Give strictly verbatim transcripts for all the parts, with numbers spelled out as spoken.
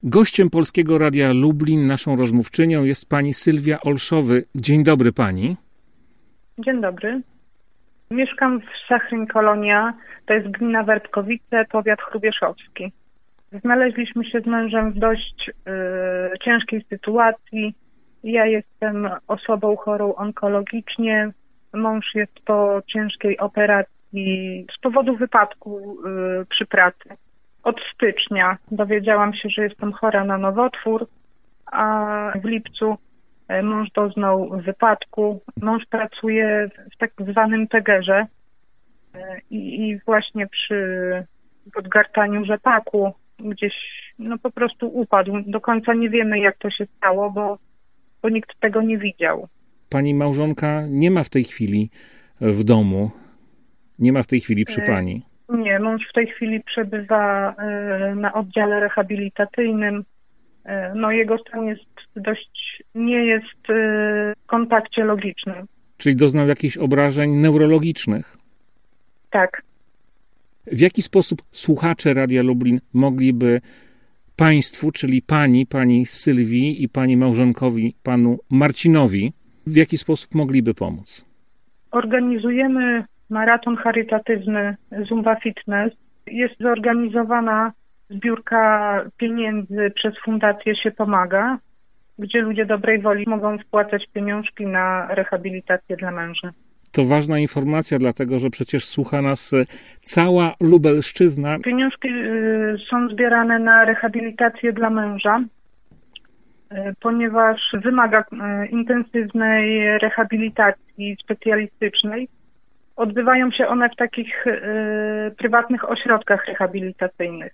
Gościem Polskiego Radia Lublin, naszą rozmówczynią jest pani Sylwia Olszowy. Dzień dobry pani. Dzień dobry. Mieszkam w Sachryń-Kolonia, to jest gmina Wertkowice, powiat chrubieszowski. Znaleźliśmy się z mężem w dość y, ciężkiej sytuacji. Ja jestem osobą chorą onkologicznie. Mąż jest po ciężkiej operacji z powodu wypadku y, przy pracy. Od stycznia dowiedziałam się, że jestem chora na nowotwór, a w lipcu mąż doznał wypadku. Mąż pracuje w tak zwanym tegerze i, i właśnie przy podgartaniu rzepaku gdzieś no po prostu upadł. Do końca nie wiemy, jak to się stało, bo, bo nikt tego nie widział. Pani małżonka nie ma w tej chwili w domu, nie ma w tej chwili przy pani? Nie, mąż w tej chwili przebywa na oddziale rehabilitacyjnym. No jego stan jest dość, nie jest w kontakcie logicznym. Czyli doznał jakichś obrażeń neurologicznych? Tak. W jaki sposób słuchacze Radia Lublin mogliby państwu, czyli pani, pani Sylwii i pani małżonkowi, panu Marcinowi, w jaki sposób mogliby pomóc? Organizujemy maraton charytatywny Zumba Fitness. Jest zorganizowana zbiórka pieniędzy przez Fundację Się Pomaga, gdzie ludzie dobrej woli mogą wpłacać pieniążki na rehabilitację dla męża. To ważna informacja, dlatego że przecież słucha nas cała Lubelszczyzna. Pieniążki są zbierane na rehabilitację dla męża, ponieważ wymaga intensywnej rehabilitacji specjalistycznej. Odbywają się one w takich y, prywatnych ośrodkach rehabilitacyjnych.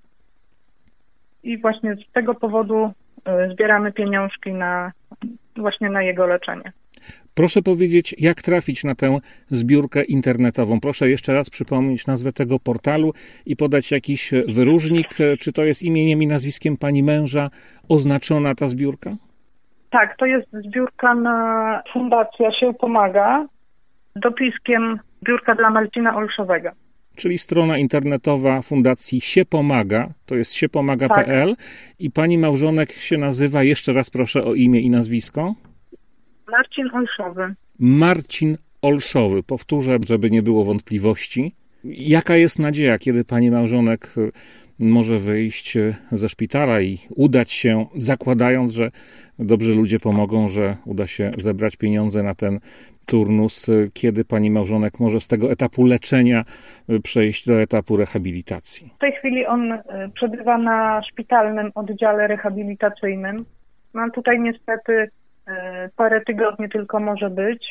I właśnie z tego powodu y, zbieramy pieniążki na, właśnie na jego leczenie. Proszę powiedzieć, jak trafić na tę zbiórkę internetową? Proszę jeszcze raz przypomnieć nazwę tego portalu i podać jakiś wyróżnik. Czy to jest imieniem i nazwiskiem pani męża oznaczona ta zbiórka? Tak, to jest zbiórka na Fundacja Się Pomaga, dopiskiem zbiórka dla Marcina Olszowego. Czyli strona internetowa Fundacji Się Pomaga, to jest siepomaga kropka p l tak. I pani małżonek się nazywa, jeszcze raz proszę o imię i nazwisko. Marcin Olszowy. Marcin Olszowy, powtórzę, żeby nie było wątpliwości. Jaka jest nadzieja, kiedy pani małżonek może wyjść ze szpitala i udać się, zakładając, że dobrzy ludzie pomogą, że uda się zebrać pieniądze na ten turnus, kiedy pani małżonek może z tego etapu leczenia przejść do etapu rehabilitacji? W tej chwili on przebywa na szpitalnym oddziale rehabilitacyjnym. No tutaj niestety parę tygodni tylko może być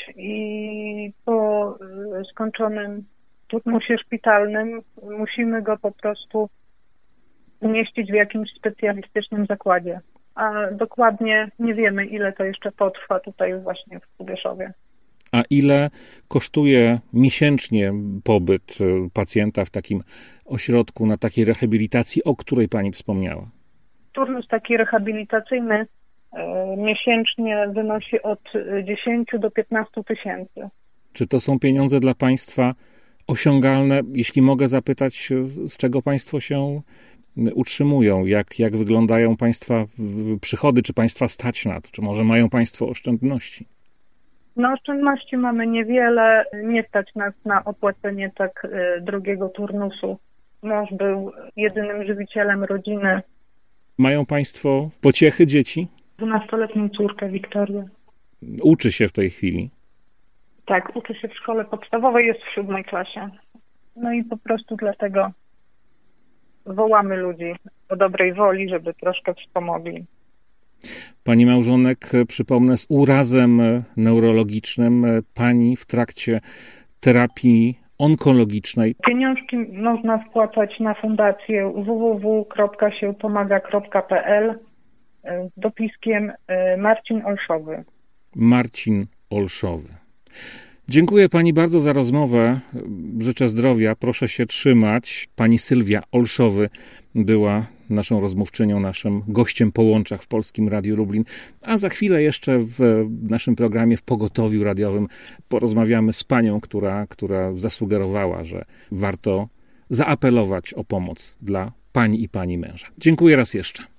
i po skończonym turnusie szpitalnym musimy go po prostu umieścić w jakimś specjalistycznym zakładzie. A dokładnie nie wiemy, ile to jeszcze potrwa tutaj właśnie w Chrubieszowie. A ile kosztuje miesięcznie pobyt pacjenta w takim ośrodku, na takiej rehabilitacji, o której pani wspomniała? Turnus taki rehabilitacyjny y, miesięcznie wynosi od dziesięciu do piętnastu tysięcy. Czy to są pieniądze dla państwa osiągalne? Jeśli mogę zapytać, z czego państwo się utrzymują? Jak, jak wyglądają państwa przychody? Czy państwa stać na to? Czy może mają państwo oszczędności? No oszczędności mamy niewiele. Nie stać nas na opłacenie tak y, drogiego turnusu. Mąż był jedynym żywicielem rodziny. Mają państwo pociechy dzieci? dwunastoletnią córkę Wiktorię. Uczy się w tej chwili? Tak, uczy się w szkole podstawowej, jest w siódmej klasie. No i po prostu dlatego wołamy ludzi o dobrej woli, żeby troszkę wspomogli. Pani małżonek, przypomnę, z urazem neurologicznym, pani w trakcie terapii onkologicznej. Pieniążki można wpłacać na fundację w w w kropka siepomaga kropka p l z dopiskiem Marcin Olszowy. Marcin Olszowy. Dziękuję pani bardzo za rozmowę. Życzę zdrowia. Proszę się trzymać. Pani Sylwia Olszowy była naszą rozmówczynią, naszym gościem po łączach w Polskim Radiu Lublin. A za chwilę jeszcze w naszym programie w Pogotowiu Radiowym porozmawiamy z panią, która, która zasugerowała, że warto zaapelować o pomoc dla pani i pani męża. Dziękuję raz jeszcze.